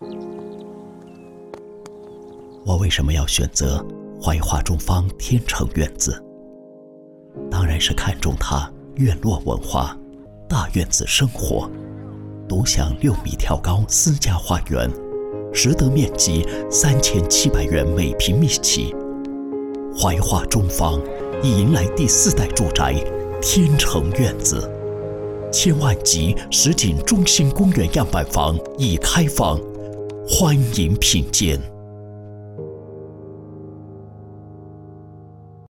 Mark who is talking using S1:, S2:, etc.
S1: 我为什么要选择怀化中方天成院子？当然是看中它院落文化、大院子生活，独享6米挑高私家花园，实得面积3700元每平米起。怀化中方已迎来第4代住宅天成院子，1000万级实景中心公园样板房已开放，欢迎品鉴。